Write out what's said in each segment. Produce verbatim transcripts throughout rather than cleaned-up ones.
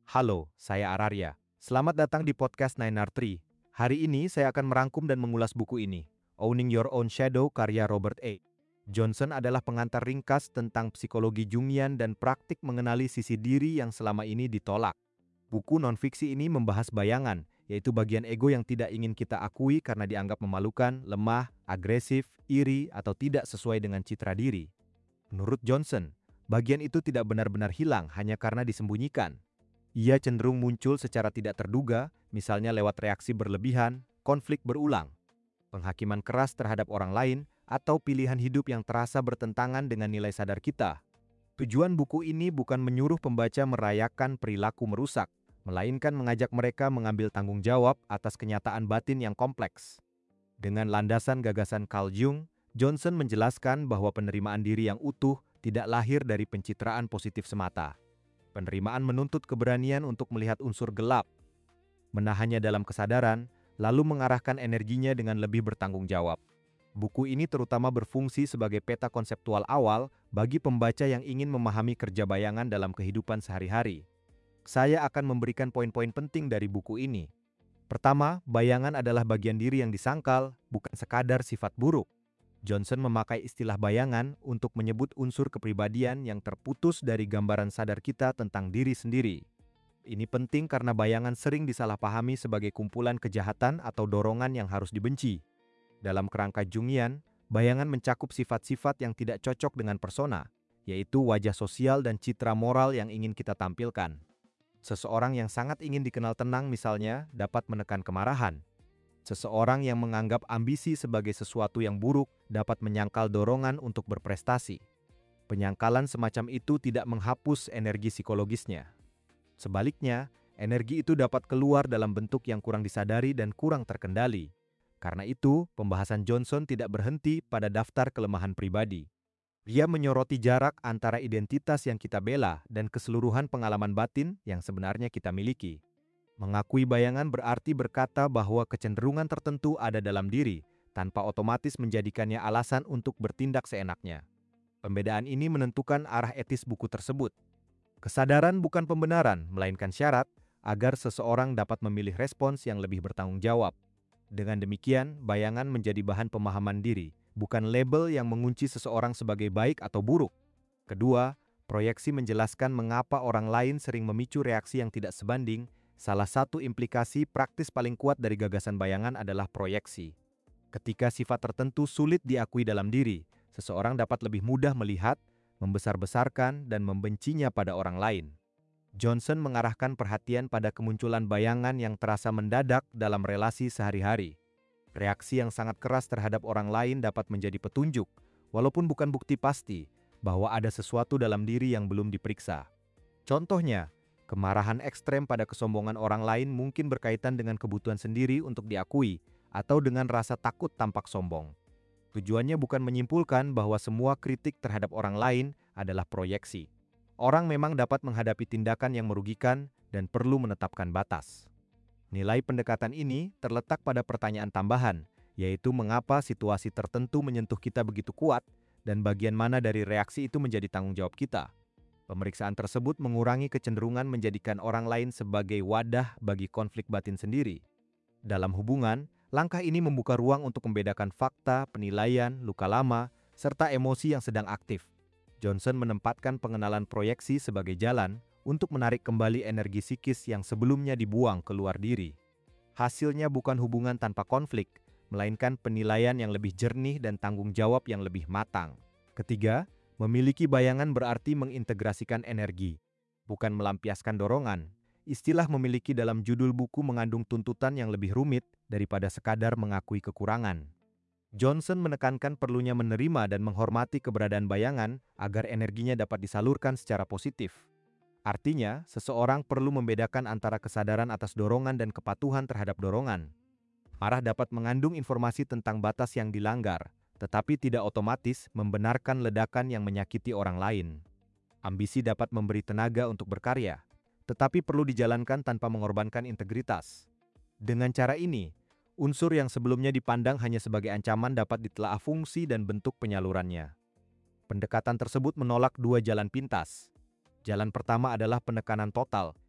Halo, saya Ararya. Selamat datang di podcast Nine R Tree. Hari ini saya akan merangkum dan mengulas buku ini, Owning Your Own Shadow karya Robert A. Johnson adalah pengantar ringkas tentang psikologi Jungian dan praktik mengenali sisi diri yang selama ini ditolak. Buku non-fiksi ini membahas bayangan, yaitu bagian ego yang tidak ingin kita akui karena dianggap memalukan, lemah, agresif, iri, atau tidak sesuai dengan citra diri. Menurut Johnson, bagian itu tidak benar-benar hilang hanya karena disembunyikan. Ia cenderung muncul secara tidak terduga, misalnya lewat reaksi berlebihan, konflik berulang, penghakiman keras terhadap orang lain, atau pilihan hidup yang terasa bertentangan dengan nilai sadar kita. Tujuan buku ini bukan menyuruh pembaca merayakan perilaku merusak, melainkan mengajak mereka mengambil tanggung jawab atas kenyataan batin yang kompleks. Dengan landasan gagasan Carl Jung, Johnson menjelaskan bahwa penerimaan diri yang utuh tidak lahir dari pencitraan positif semata. Penerimaan menuntut keberanian untuk melihat unsur gelap, menahannya dalam kesadaran, lalu mengarahkan energinya dengan lebih bertanggung jawab. Buku ini terutama berfungsi sebagai peta konseptual awal bagi pembaca yang ingin memahami kerja bayangan dalam kehidupan sehari-hari. Saya akan memberikan poin-poin penting dari buku ini. Pertama, bayangan adalah bagian diri yang disangkal, bukan sekadar sifat buruk. Johnson memakai istilah bayangan untuk menyebut unsur kepribadian yang terputus dari gambaran sadar kita tentang diri sendiri. Ini penting karena bayangan sering disalahpahami sebagai kumpulan kejahatan atau dorongan yang harus dibenci. Dalam kerangka Jungian, bayangan mencakup sifat-sifat yang tidak cocok dengan persona, yaitu wajah sosial dan citra moral yang ingin kita tampilkan. Seseorang yang sangat ingin dikenal tenang misalnya dapat menekan kemarahan. Seseorang yang menganggap ambisi sebagai sesuatu yang buruk dapat menyangkal dorongan untuk berprestasi. Penyangkalan semacam itu tidak menghapus energi psikologisnya. Sebaliknya, energi itu dapat keluar dalam bentuk yang kurang disadari dan kurang terkendali. Karena itu, pembahasan Johnson tidak berhenti pada daftar kelemahan pribadi. Dia menyoroti jarak antara identitas yang kita bela dan keseluruhan pengalaman batin yang sebenarnya kita miliki. Mengakui bayangan berarti berkata bahwa kecenderungan tertentu ada dalam diri, tanpa otomatis menjadikannya alasan untuk bertindak seenaknya. Pembedaan ini menentukan arah etis buku tersebut. Kesadaran bukan pembenaran, melainkan syarat agar seseorang dapat memilih respons yang lebih bertanggung jawab. Dengan demikian, bayangan menjadi bahan pemahaman diri, bukan label yang mengunci seseorang sebagai baik atau buruk. Kedua, proyeksi menjelaskan mengapa orang lain sering memicu reaksi yang tidak sebanding. Salah satu implikasi praktis paling kuat dari gagasan bayangan adalah proyeksi. Ketika sifat tertentu sulit diakui dalam diri, seseorang dapat lebih mudah melihat, membesar-besarkan, dan membencinya pada orang lain. Johnson mengarahkan perhatian pada kemunculan bayangan yang terasa mendadak dalam relasi sehari-hari. Reaksi yang sangat keras terhadap orang lain dapat menjadi petunjuk, walaupun bukan bukti pasti, bahwa ada sesuatu dalam diri yang belum diperiksa. Contohnya, kemarahan ekstrem pada kesombongan orang lain mungkin berkaitan dengan kebutuhan sendiri untuk diakui atau dengan rasa takut tampak sombong. Tujuannya bukan menyimpulkan bahwa semua kritik terhadap orang lain adalah proyeksi. Orang memang dapat menghadapi tindakan yang merugikan dan perlu menetapkan batas. Nilai pendekatan ini terletak pada pertanyaan tambahan, yaitu mengapa situasi tertentu menyentuh kita begitu kuat dan bagian mana dari reaksi itu menjadi tanggung jawab kita. Pemeriksaan tersebut mengurangi kecenderungan menjadikan orang lain sebagai wadah bagi konflik batin sendiri. Dalam hubungan, langkah ini membuka ruang untuk membedakan fakta, penilaian, luka lama, serta emosi yang sedang aktif. Johnson menempatkan pengenalan proyeksi sebagai jalan untuk menarik kembali energi psikis yang sebelumnya dibuang keluar diri. Hasilnya bukan hubungan tanpa konflik, melainkan penilaian yang lebih jernih dan tanggung jawab yang lebih matang. Ketiga, memiliki bayangan berarti mengintegrasikan energi, bukan melampiaskan dorongan. Istilah memiliki dalam judul buku mengandung tuntutan yang lebih rumit daripada sekadar mengakui kekurangan. Johnson menekankan perlunya menerima dan menghormati keberadaan bayangan agar energinya dapat disalurkan secara positif. Artinya, seseorang perlu membedakan antara kesadaran atas dorongan dan kepatuhan terhadap dorongan. Marah dapat mengandung informasi tentang batas yang dilanggar, tetapi tidak otomatis membenarkan ledakan yang menyakiti orang lain. Ambisi dapat memberi tenaga untuk berkarya, tetapi perlu dijalankan tanpa mengorbankan integritas. Dengan cara ini, unsur yang sebelumnya dipandang hanya sebagai ancaman dapat ditelaah fungsi dan bentuk penyalurannya. Pendekatan tersebut menolak dua jalan pintas. Jalan pertama adalah penekanan total,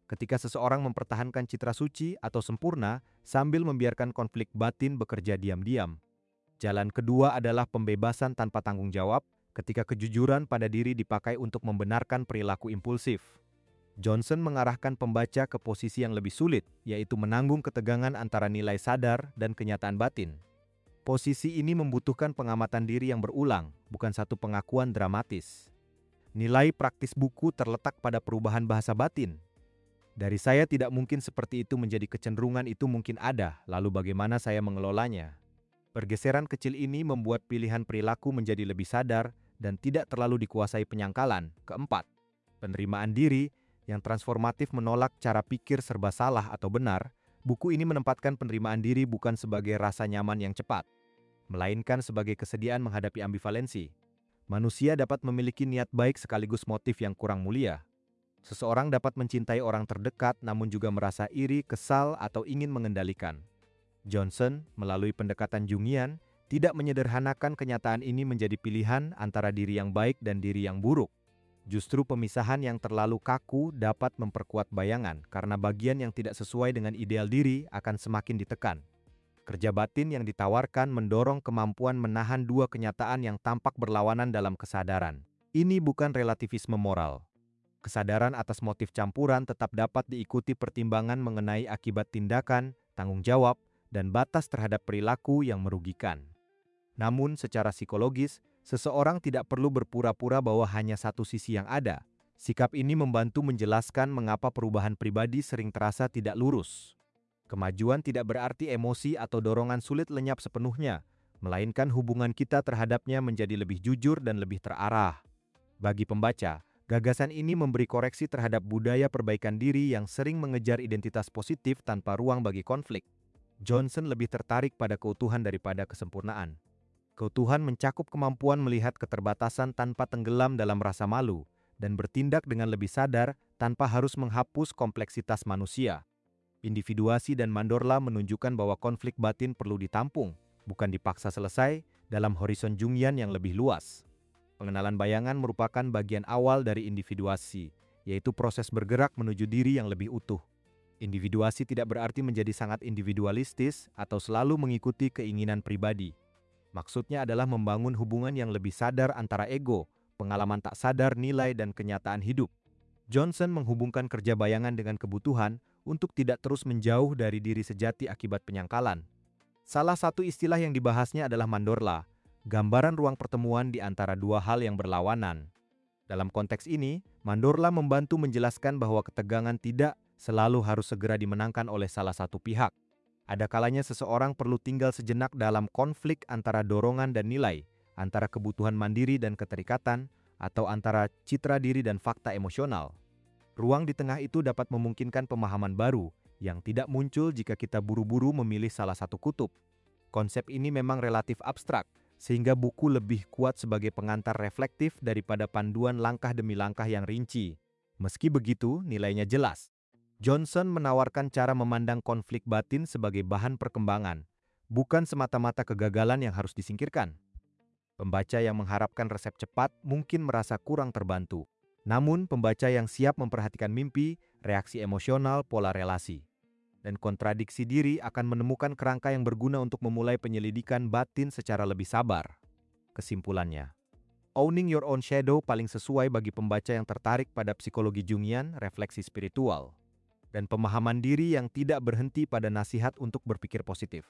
ketika seseorang mempertahankan citra suci atau sempurna sambil membiarkan konflik batin bekerja diam-diam. Jalan kedua adalah pembebasan tanpa tanggung jawab, ketika kejujuran pada diri dipakai untuk membenarkan perilaku impulsif. Johnson mengarahkan pembaca ke posisi yang lebih sulit, yaitu menanggung ketegangan antara nilai sadar dan kenyataan batin. Posisi ini membutuhkan pengamatan diri yang berulang, bukan satu pengakuan dramatis. Nilai praktis buku terletak pada perubahan bahasa batin. Dari saya tidak mungkin seperti itu menjadi kecenderungan itu mungkin ada, lalu bagaimana saya mengelolanya? Pergeseran kecil ini membuat pilihan perilaku menjadi lebih sadar dan tidak terlalu dikuasai penyangkalan. Keempat, penerimaan diri yang transformatif menolak cara pikir serba salah atau benar. Buku ini menempatkan penerimaan diri bukan sebagai rasa nyaman yang cepat, melainkan sebagai kesediaan menghadapi ambivalensi. Manusia dapat memiliki niat baik sekaligus motif yang kurang mulia. Seseorang dapat mencintai orang terdekat namun juga merasa iri, kesal, atau ingin mengendalikan. Johnson, melalui pendekatan Jungian, tidak menyederhanakan kenyataan ini menjadi pilihan antara diri yang baik dan diri yang buruk. Justru pemisahan yang terlalu kaku dapat memperkuat bayangan karena bagian yang tidak sesuai dengan ideal diri akan semakin ditekan. Kerja batin yang ditawarkan mendorong kemampuan menahan dua kenyataan yang tampak berlawanan dalam kesadaran. Ini bukan relativisme moral. Kesadaran atas motif campuran tetap dapat diikuti pertimbangan mengenai akibat tindakan, tanggung jawab, dan batas terhadap perilaku yang merugikan. Namun, secara psikologis, seseorang tidak perlu berpura-pura bahwa hanya satu sisi yang ada. Sikap ini membantu menjelaskan mengapa perubahan pribadi sering terasa tidak lurus. Kemajuan tidak berarti emosi atau dorongan sulit lenyap sepenuhnya, melainkan hubungan kita terhadapnya menjadi lebih jujur dan lebih terarah. Bagi pembaca, gagasan ini memberi koreksi terhadap budaya perbaikan diri yang sering mengejar identitas positif tanpa ruang bagi konflik. Johnson lebih tertarik pada keutuhan daripada kesempurnaan. Keutuhan mencakup kemampuan melihat keterbatasan tanpa tenggelam dalam rasa malu, dan bertindak dengan lebih sadar tanpa harus menghapus kompleksitas manusia. Individuasi dan Mandorla menunjukkan bahwa konflik batin perlu ditampung, bukan dipaksa selesai, dalam horizon Jungian yang lebih luas. Pengenalan bayangan merupakan bagian awal dari individuasi, yaitu proses bergerak menuju diri yang lebih utuh. Individuasi tidak berarti menjadi sangat individualistis atau selalu mengikuti keinginan pribadi. Maksudnya adalah membangun hubungan yang lebih sadar antara ego, pengalaman tak sadar, nilai, dan kenyataan hidup. Johnson menghubungkan kerja bayangan dengan kebutuhan untuk tidak terus menjauh dari diri sejati akibat penyangkalan. Salah satu istilah yang dibahasnya adalah Mandorla, gambaran ruang pertemuan di antara dua hal yang berlawanan. Dalam konteks ini, Mandorla membantu menjelaskan bahwa ketegangan tidak selalu harus segera dimenangkan oleh salah satu pihak. Ada kalanya seseorang perlu tinggal sejenak dalam konflik antara dorongan dan nilai, antara kebutuhan mandiri dan keterikatan, atau antara citra diri dan fakta emosional. Ruang di tengah itu dapat memungkinkan pemahaman baru yang tidak muncul jika kita buru-buru memilih salah satu kutub. Konsep ini memang relatif abstrak, sehingga buku lebih kuat sebagai pengantar reflektif daripada panduan langkah demi langkah yang rinci. Meski begitu, nilainya jelas. Johnson menawarkan cara memandang konflik batin sebagai bahan perkembangan, bukan semata-mata kegagalan yang harus disingkirkan. Pembaca yang mengharapkan resep cepat mungkin merasa kurang terbantu. Namun, pembaca yang siap memperhatikan mimpi, reaksi emosional, pola relasi, dan kontradiksi diri akan menemukan kerangka yang berguna untuk memulai penyelidikan batin secara lebih sabar. Kesimpulannya, Owning Your Own Shadow paling sesuai bagi pembaca yang tertarik pada psikologi Jungian, refleksi spiritual, dan pemahaman diri yang tidak berhenti pada nasihat untuk berpikir positif.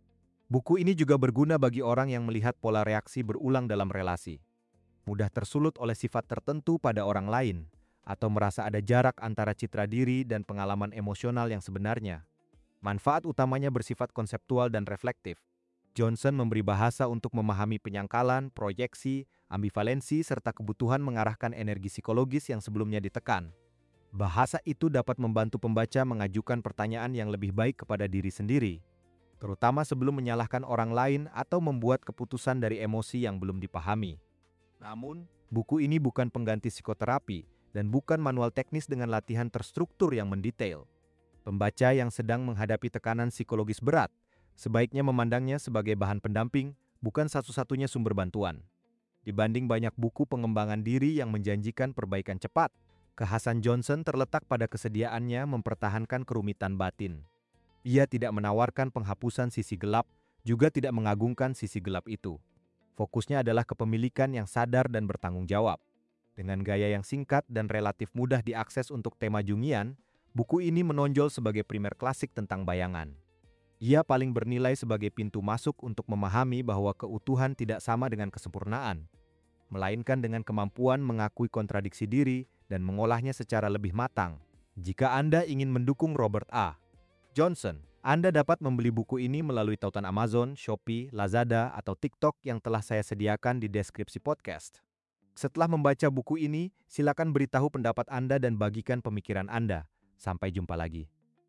Buku ini juga berguna bagi orang yang melihat pola reaksi berulang dalam relasi, mudah tersulut oleh sifat tertentu pada orang lain, atau merasa ada jarak antara citra diri dan pengalaman emosional yang sebenarnya. Manfaat utamanya bersifat konseptual dan reflektif. Johnson memberi bahasa untuk memahami penyangkalan, proyeksi, ambivalensi, serta kebutuhan mengarahkan energi psikologis yang sebelumnya ditekan. Bahasa itu dapat membantu pembaca mengajukan pertanyaan yang lebih baik kepada diri sendiri, terutama sebelum menyalahkan orang lain atau membuat keputusan dari emosi yang belum dipahami. Namun, buku ini bukan pengganti psikoterapi dan bukan manual teknis dengan latihan terstruktur yang mendetail. Pembaca yang sedang menghadapi tekanan psikologis berat sebaiknya memandangnya sebagai bahan pendamping, bukan satu-satunya sumber bantuan. Dibanding banyak buku pengembangan diri yang menjanjikan perbaikan cepat, Kekhasan Johnson terletak pada kesediaannya mempertahankan kerumitan batin. Ia tidak menawarkan penghapusan sisi gelap, juga tidak mengagungkan sisi gelap itu. Fokusnya adalah kepemilikan yang sadar dan bertanggung jawab. Dengan gaya yang singkat dan relatif mudah diakses untuk tema Jungian, buku ini menonjol sebagai primer klasik tentang bayangan. Ia paling bernilai sebagai pintu masuk untuk memahami bahwa keutuhan tidak sama dengan kesempurnaan, melainkan dengan kemampuan mengakui kontradiksi diri dan mengolahnya secara lebih matang. Jika Anda ingin mendukung Robert A. Johnson, Anda dapat membeli buku ini melalui tautan Amazon, Shopee, Lazada, atau TikTok yang telah saya sediakan di deskripsi podcast. Setelah membaca buku ini, silakan beritahu pendapat Anda dan bagikan pemikiran Anda. Sampai jumpa lagi.